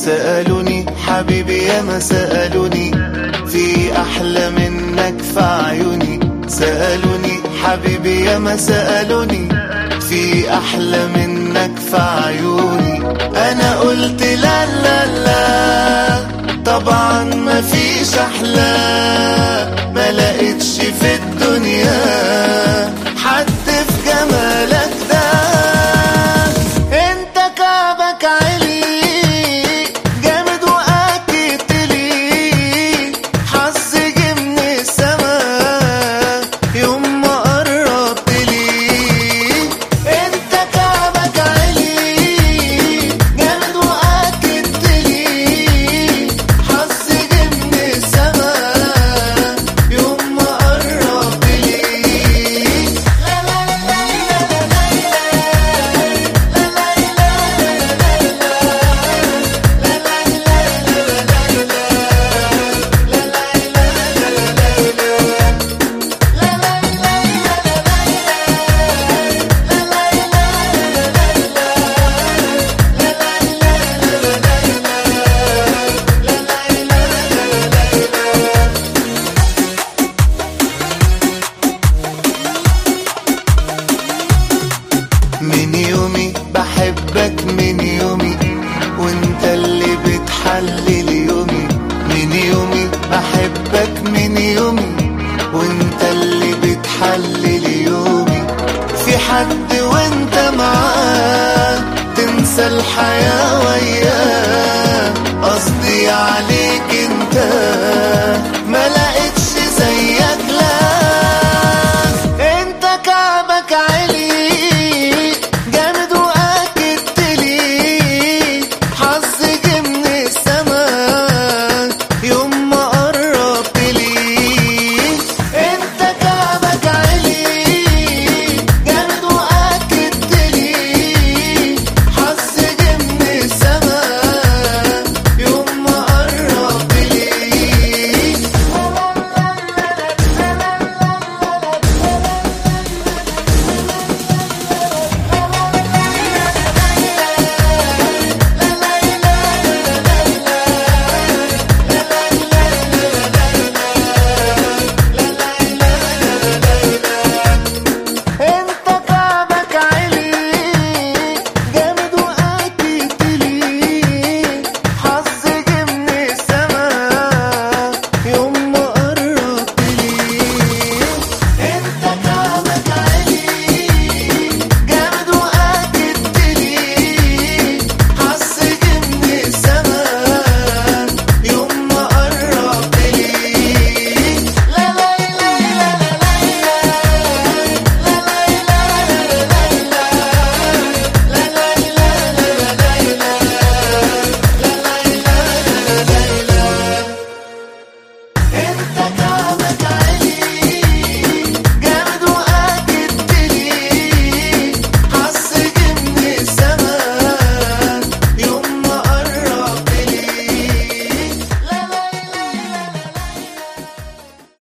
سألوني حبيبي يا ما سألوني في أحلى منك في عيوني. سألوني حبيبي يا ما سألوني في أحلى منك في عيوني. أنا قلت لا لا لا طبعا ما فيش أحلى، ما لقيتش في الدنيا حد في جمالك ده. انت كعبك عالي جامد وأكدت لي حظ جه من السما يوم ما قربت لي. انت كعبك عالي جامد وأكدت لي حظ جه من السما يوم ما قربت لي. لا لا لا من يومي بحبك من يومي وانت اللي بتحلل يومي. من يومي بحبك من يومي وانت اللي بتحلل يومي. في حد وانت معاه تنسى الحياة وياه قصدي عليك